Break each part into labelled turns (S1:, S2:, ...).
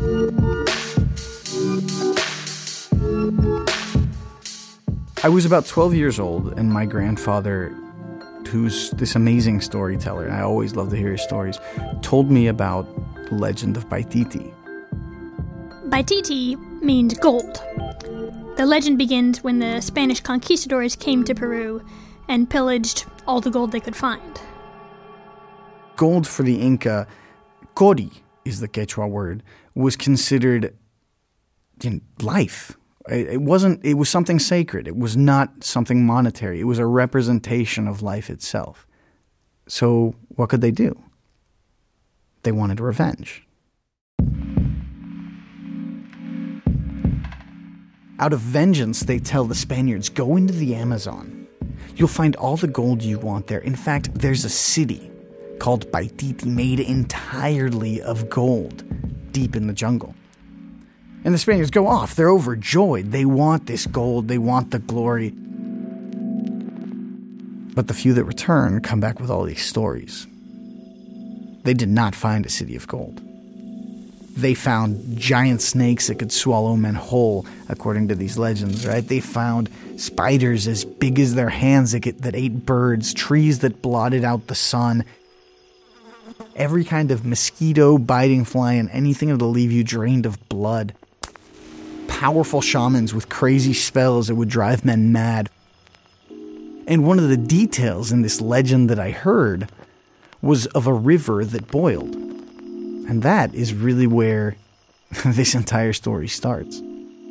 S1: I was about 12 years old, and my grandfather, who's this amazing storyteller, and I always love to hear his stories, told me about the legend of Paititi.
S2: Paititi means gold. The legend begins when the Spanish conquistadors came to Peru and pillaged all the gold they could find.
S1: Gold for the Inca, cori is the Quechua word, was considered life. It was something sacred. It was not something monetary. It was a representation of life itself. So what could they do? They wanted revenge. Out of vengeance, they tell the Spaniards, go into the Amazon. You'll find all the gold you want there. In fact, there's a city called Paititi made entirely of gold deep in the jungle. And the Spaniards go off. They're overjoyed. They want this gold. They want the glory. But the few that return come back with all these stories. They did not find a city of gold. They found giant snakes that could swallow men whole, according to these legends, right? They found spiders as big as their hands that ate birds, trees that blotted out the sun, every kind of mosquito, biting fly, and anything that'll leave you drained of blood. Powerful shamans with crazy spells that would drive men mad. And one of the details in this legend that I heard was of a river that boiled. And that is really where this entire story starts.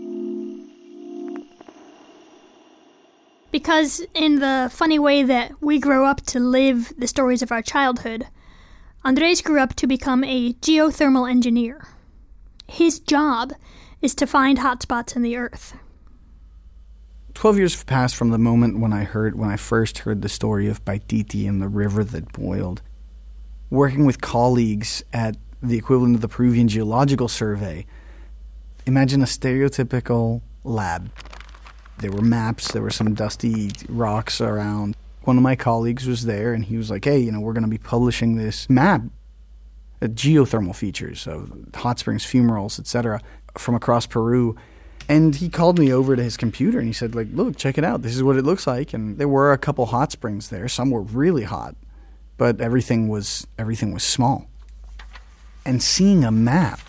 S2: Because in the funny way that we grow up to live the stories of our childhood, Andres grew up to become a geothermal engineer. His job is to find hotspots in the earth.
S1: 12 years have passed from the moment when I first heard the story of Paititi and the river that boiled. Working with colleagues at the equivalent of the Peruvian Geological Survey, imagine a stereotypical lab. There were maps, there were some dusty rocks around. One of my colleagues was there, and he was like, hey, we're going to be publishing this map, geothermal features of hot springs, fumaroles, etc., from across Peru. And he called me over to his computer, and he said, look, check it out. This is what it looks like. And there were a couple hot springs there. Some were really hot, but everything was small. And seeing a map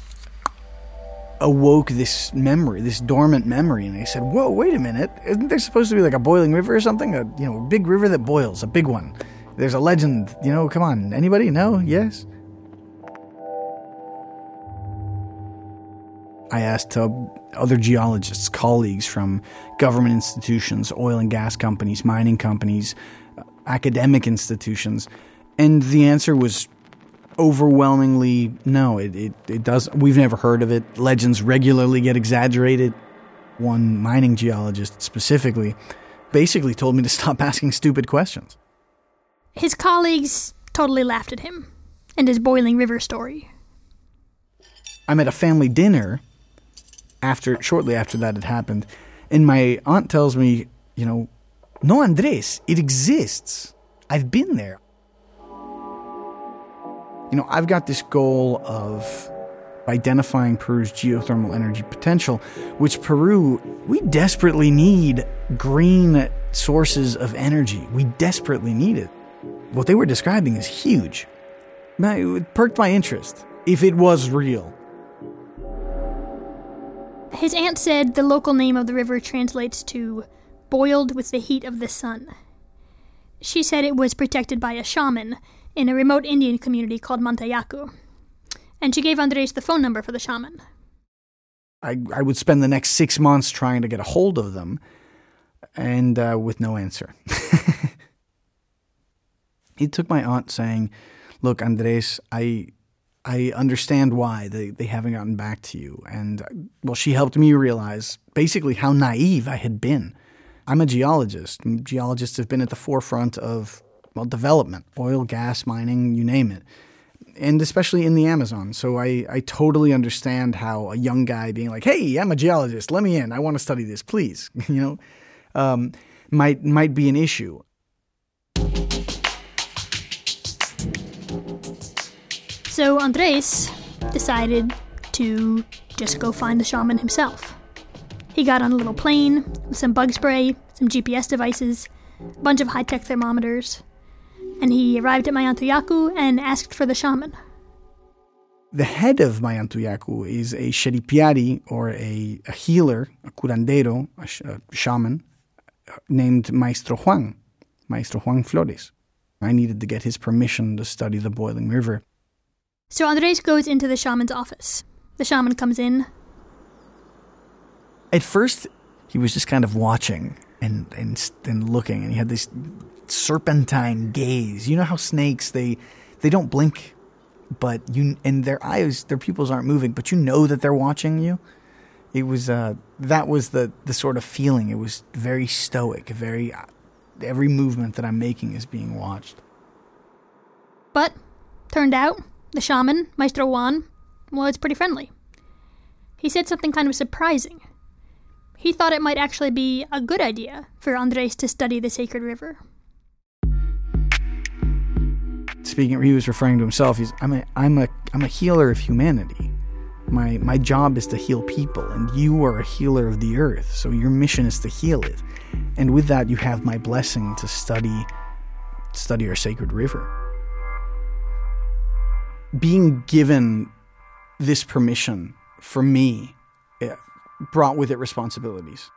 S1: awoke this memory, this dormant memory. And I said, whoa, wait a minute. Isn't there supposed to be like a boiling river or something? A big river that boils, a big one. There's a legend, come on. Anybody? No? Yes? I asked other geologists, colleagues from government institutions, oil and gas companies, mining companies, academic institutions, and the answer was overwhelmingly no. It does. We've never heard of it. Legends regularly get exaggerated. One mining geologist specifically basically told me to stop asking stupid questions.
S2: His colleagues totally laughed at him and his boiling river story.
S1: I'm at a family dinner shortly after that had happened, and my aunt tells me, no, Andres, it exists. I've been there. I've got this goal of identifying Peru's geothermal energy potential, which Peru, we desperately need green sources of energy. We desperately need it. What they were describing is huge. It perked my interest, if it was real.
S2: His aunt said the local name of the river translates to boiled with the heat of the sun. She said it was protected by a shaman in a remote Indian community called Mantayacu. And she gave Andres the phone number for the shaman.
S1: I would spend the next 6 months trying to get a hold of them, and with no answer. It took my aunt saying, look, Andres, I understand why they haven't gotten back to you. And, she helped me realize basically how naive I had been. I'm a geologist. Geologists have been at the forefront of, development, oil, gas, mining, you name it. And especially in the Amazon. So I totally understand how a young guy being like, hey, I'm a geologist, let me in. I want to study this, please. Might be an issue.
S2: So Andres decided to just go find the shaman himself. He got on a little plane with some bug spray, some GPS devices, a bunch of high-tech thermometers, and he arrived at Mayantuyacu and asked for the shaman.
S1: The head of Mayantuyacu is a Sheripiari, or a healer, a curandero, a shaman, named Maestro Juan Flores. I needed to get his permission to study the boiling river.
S2: So Andres goes into the shaman's office. The shaman comes in.
S1: At first, he was just kind of watching and looking, and he had this serpentine gaze. You know how snakes, they don't blink, but their eyes, their pupils aren't moving, but you know that they're watching you. It was that was the sort of feeling. It was very stoic, every movement that I'm making is being watched.
S2: But turned out the shaman, Maestro Juan, was pretty friendly. He said something kind of surprising. He thought it might actually be a good idea for Andres to study the sacred river.
S1: Speaking, he was referring to himself. I'm a healer of humanity. My job is to heal people, and you are a healer of the earth. So your mission is to heal it, and with that, you have my blessing to study our sacred river. Being given this permission for me brought with it responsibilities.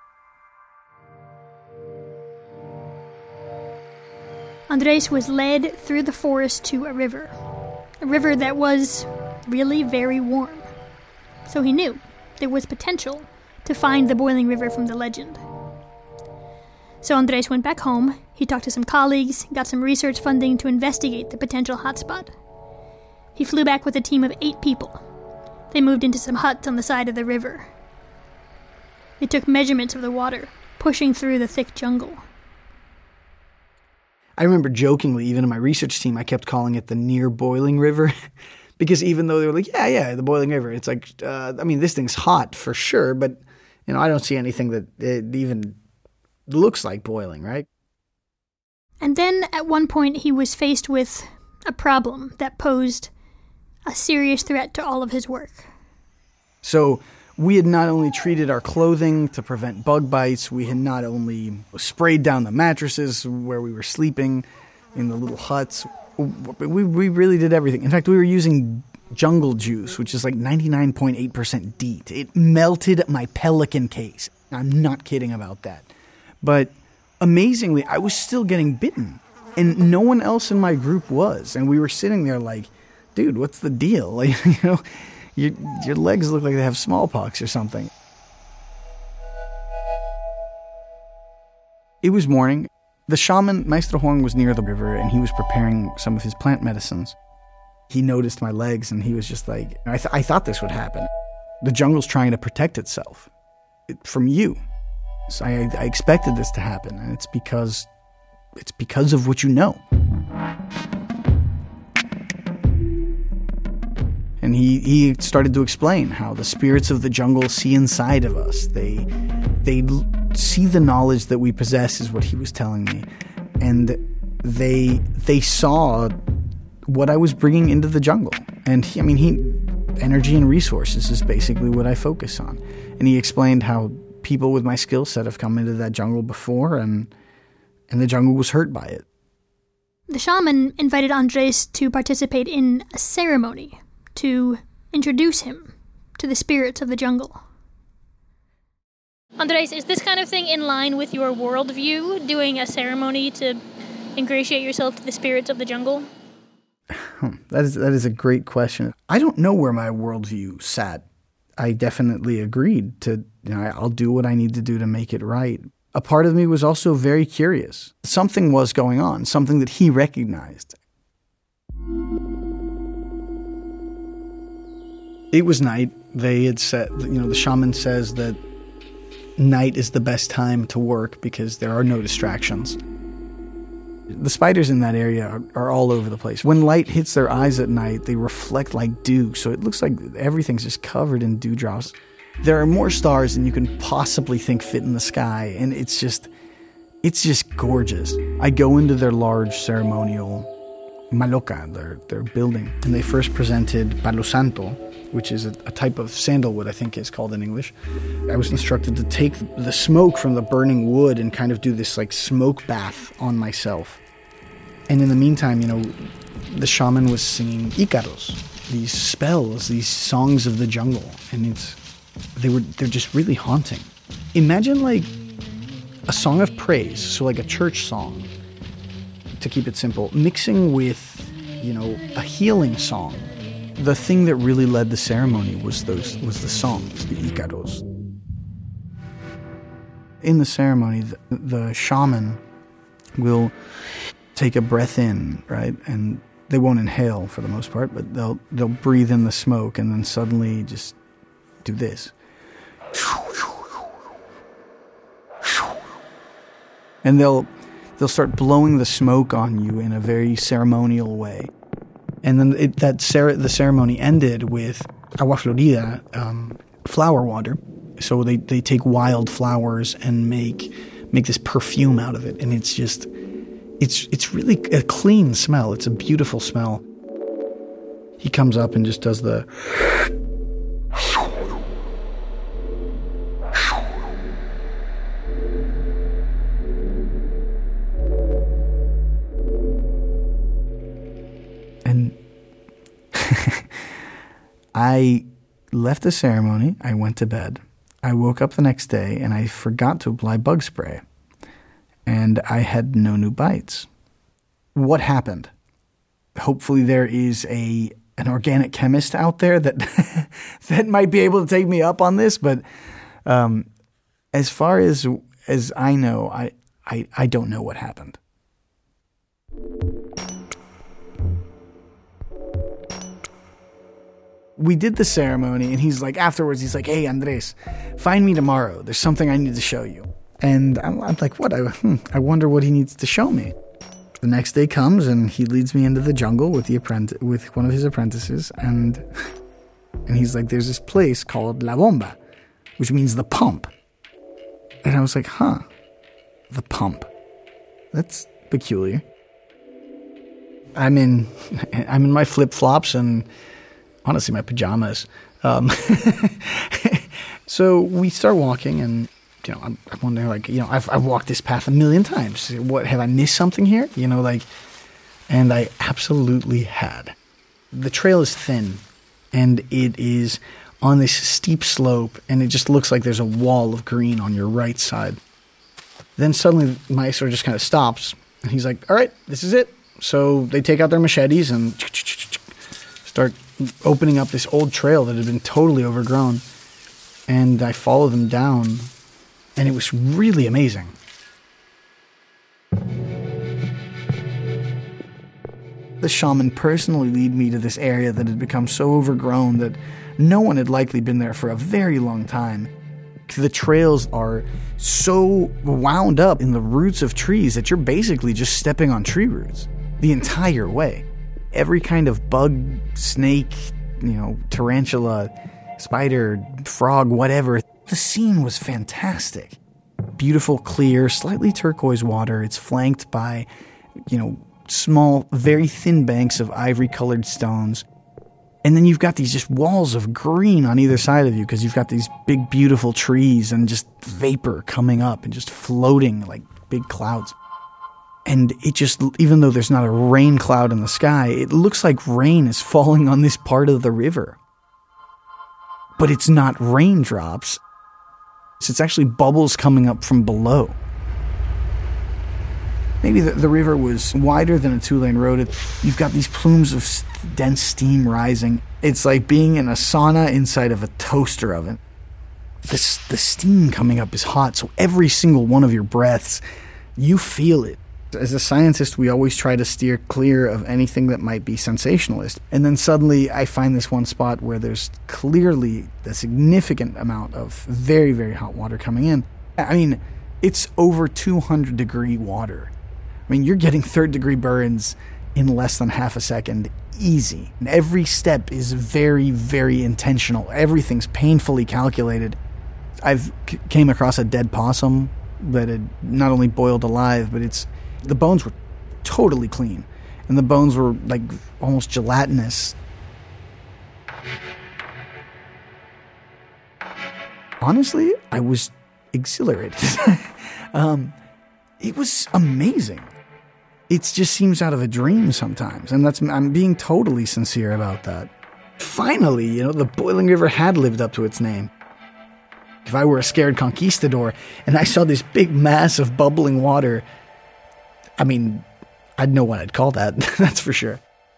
S2: Andres was led through the forest to a river that was really very warm. So he knew there was potential to find the boiling river from the legend. So Andres went back home, he talked to some colleagues, got some research funding to investigate the potential hotspot. He flew back with a team of 8 people. They moved into some huts on the side of the river. They took measurements of the water, pushing through the thick jungle.
S1: I remember jokingly, even in my research team, I kept calling it the near boiling river. Because even though they were like, yeah, the boiling river, it's like, this thing's hot for sure, but, I don't see anything that it even looks like boiling, right?
S2: And then at one point he was faced with a problem that posed a serious threat to all of his work.
S1: So we had not only treated our clothing to prevent bug bites, we had not only sprayed down the mattresses where we were sleeping in the little huts. We really did everything. In fact, we were using jungle juice, which is like 99.8% DEET. It melted my Pelican case. I'm not kidding about that. But amazingly, I was still getting bitten, and no one else in my group was. And we were sitting there like, dude, what's the deal? Like, your legs look like they have smallpox or something. It was morning. The shaman, Maestro Juan, was near the river, and he was preparing some of his plant medicines. He noticed my legs, and he was just like, I thought this would happen. The jungle's trying to protect itself from you. So I expected this to happen, and it's because of what you know. And he started to explain how the spirits of the jungle see inside of us. They see the knowledge that we possess, is what he was telling me. And they saw what I was bringing into the jungle. And energy and resources is basically what I focus on. And he explained how people with my skill set have come into that jungle before, and the jungle was hurt by it.
S2: The shaman invited Andres to participate in a ceremony to introduce him to the spirits of the jungle. Andres, is this kind of thing in line with your worldview, doing a ceremony to ingratiate yourself to the spirits of the jungle?
S1: That is a great question. I don't know where my worldview sat. I definitely agreed to, I'll do what I need to do to make it right. A part of me was also very curious. Something was going on, something that he recognized. It was night. They had said, the shaman says that night is the best time to work because there are no distractions. The spiders in that area are all over the place. When light hits their eyes at night, they reflect like dew, so it looks like everything's just covered in dewdrops. There are more stars than you can possibly think fit in the sky, and it's just gorgeous. I go into their large ceremonial maloca, their building, and they first presented Palo Santo, which is a type of sandalwood, I think is called in English. I was instructed to take the smoke from the burning wood and kind of do this like smoke bath on myself. And in the meantime, the shaman was singing Icaros, these spells, these songs of the jungle, and they're just really haunting. Imagine like a song of praise, so like a church song, to keep it simple, mixing with, a healing song. The thing that really led the ceremony was the songs, the Icaros. In the ceremony, the shaman will take a breath in, right? And they won't inhale for the most part, but they'll breathe in the smoke and then suddenly just do this. And they'll start blowing the smoke on you in a very ceremonial way. And then the ceremony ended with agua florida, flower water. So they take wild flowers and make this perfume out of it. And it's just, it's really a clean smell. It's a beautiful smell. He comes up and just does the... And I left the ceremony. I went to bed. I woke up the next day and I forgot to apply bug spray. And I had no new bites. What happened? Hopefully there is an organic chemist out there that that might be able to take me up on this. But as far as I know, I don't know what happened. We did the ceremony, and afterwards, he's like, "Hey, Andres, find me tomorrow. There's something I need to show you." And I'm like, "What? I wonder what he needs to show me." The next day comes, and he leads me into the jungle with one of his apprentices, and he's like, "There's this place called La Bomba, which means the pump." And I was like, "Huh, the pump? That's peculiar." I'm in my flip-flops and honestly my pajamas. So we start walking, and I'm wondering, I've walked this path 1,000,000 times. What, have I missed something here? And I absolutely had. The trail is thin, and it is on this steep slope, and it just looks like there's a wall of green on your right side. Then suddenly Maestro just kind of stops, and he's like, "All right, this is it." So they take out their machetes and start opening up this old trail that had been totally overgrown. And I follow them down, and it was really amazing. The shaman personally led me to this area that had become so overgrown that no one had likely been there for a very long time. The trails are so wound up in the roots of trees that you're basically just stepping on tree roots the entire way. Every kind of bug, snake, tarantula, spider, frog, whatever. The scene was fantastic. Beautiful, clear, slightly turquoise water. It's flanked by, small, very thin banks of ivory-colored stones. And then you've got these just walls of green on either side of you because you've got these big, beautiful trees and just vapor coming up and just floating like big clouds. And it just, even though there's not a rain cloud in the sky, it looks like rain is falling on this part of the river. But it's not raindrops. It's actually bubbles coming up from below. Maybe the river was wider than a 2-lane road. You've got these plumes of dense steam rising. It's like being in a sauna inside of a toaster oven. The steam coming up is hot, so every single one of your breaths, you feel it. As a scientist, we always try to steer clear of anything that might be sensationalist. And then suddenly I find this one spot where there's clearly a significant amount of very, very hot water coming in. I mean, it's over 200-degree water. I mean, you're getting third-degree burns in less than half a second. Easy. And every step is very, very intentional. Everything's painfully calculated. I've came across a dead possum that had not only boiled alive, but the bones were totally clean. And the bones were like almost gelatinous. honestly, I was exhilarated. It was amazing. It just seems out of a dream sometimes, and I'm being totally sincere about that. Finally, the boiling river had lived up to its name. If I were a scared conquistador and I saw this big mass of bubbling water, I mean, I'd know what I'd call that, that's for sure.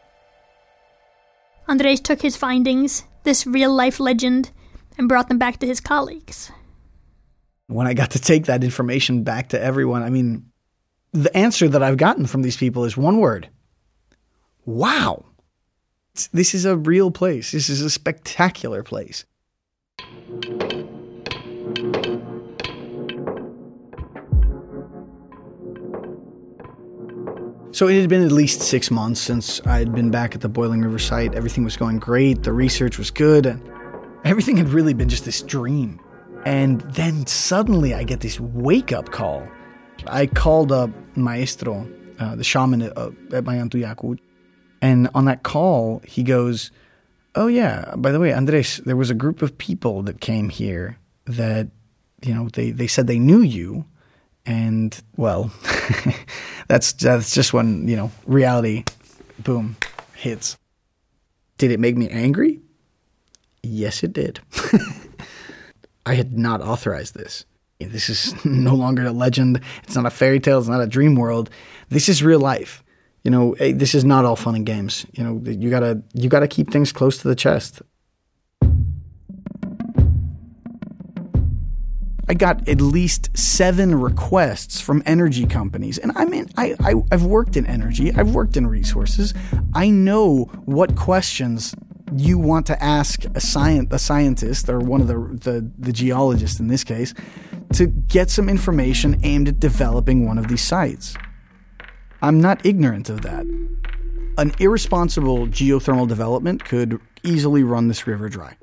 S2: Andres took his findings, this real-life legend, and brought them back to his colleagues.
S1: When I got to take that information back to everyone, I mean, the answer that I've gotten from these people is one word. Wow. This is a real place. This is a spectacular place. So it had been at least 6 months since I had been back at the Boiling River site. Everything was going great. The research was good. And everything had really been just this dream. And then suddenly I get this wake-up call. I called up Maestro, the shaman at Mayantuyacu. And on that call, he goes, "Oh yeah, by the way, Andres, there was a group of people that came here that, they said they knew you. And, well, that's just when, reality, boom, hits." Did it make me angry? Yes, it did. I had not authorized this. This is no longer a legend. It's not a fairy tale. It's not a dream world. This is real life. This is not all fun and games. You gotta keep things close to the chest. I got at least 7 requests from energy companies. And I mean, I've worked in energy. I've worked in resources. I know what questions you want to ask a scientist, or one of the geologists in this case, to get some information aimed at developing one of these sites. I'm not ignorant of that. An irresponsible geothermal development could easily run this river dry.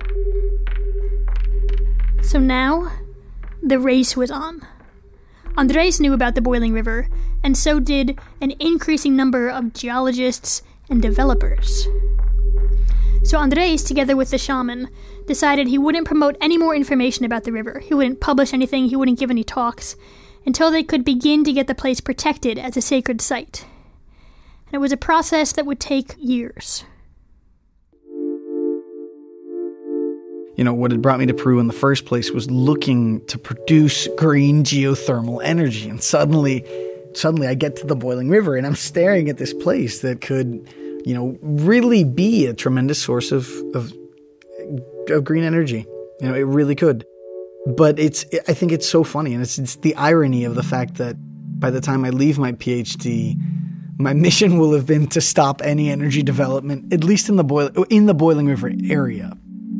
S2: So now, the race was on. Andres knew about the Boiling River, and so did an increasing number of geologists and developers. So Andres, together with the shaman, decided he wouldn't promote any more information about the river. He wouldn't publish anything, he wouldn't give any talks, until they could begin to get the place protected as a sacred site. And it was a process that would take years.
S1: What had brought me to Peru in the first place was looking to produce green geothermal energy. And suddenly I get to the Boiling River and I'm staring at this place that could, really be a tremendous source of green energy. It really could. But I think it's so funny, and it's the irony of the fact that by the time I leave my PhD, my mission will have been to stop any energy development, at least in the Boiling River area.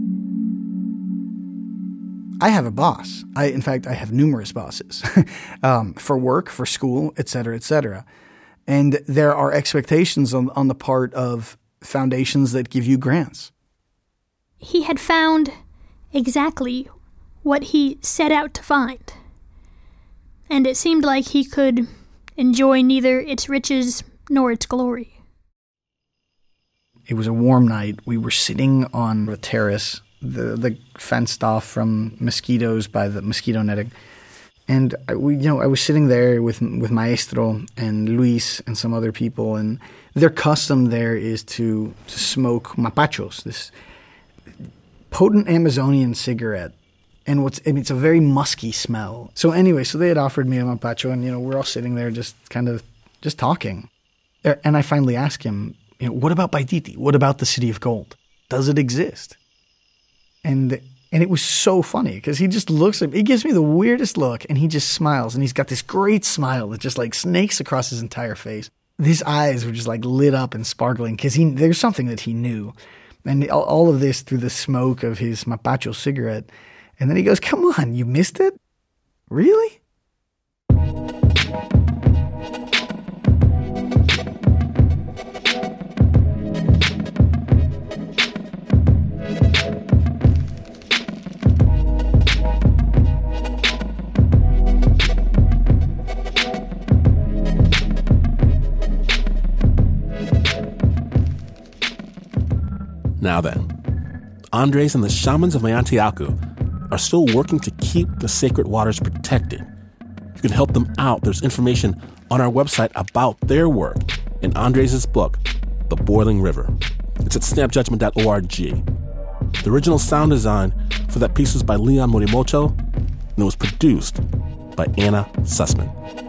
S1: I have a boss. In fact, I have numerous bosses for work, for school, etc., etc. And there are expectations on the part of foundations that give you grants.
S2: He had found exactly what he set out to find. And it seemed like he could enjoy neither its riches nor its glory.
S1: It was a warm night. We were sitting on the terrace, the fenced off from mosquitoes by the mosquito netting. And I was sitting there with Maestro and Luis and some other people, and their custom there is to smoke mapachos, this potent Amazonian cigarette. And it's a very musky smell. So anyway, they had offered me a mapacho, and we're all sitting there just talking. And I finally asked him, what about Paititi? What about the City of Gold? Does it exist? And it was so funny because he just looks at me. He gives me the weirdest look, and he just smiles, and he's got this great smile that just snakes across his entire face. His eyes were just lit up and sparkling because there's something that he knew, and all of this through the smoke of his mapacho cigarette. And then he goes, "Come on, you missed it? Really?"
S3: Now then, Andres and the shamans of Mayantiacu are still working to keep the sacred waters protected. You can help them out. There's information on our website about their work in Andres' book, The Boiling River. It's at snapjudgment.org. The original sound design for that piece was by Leon Morimoto, and it was produced by Anna Sussman.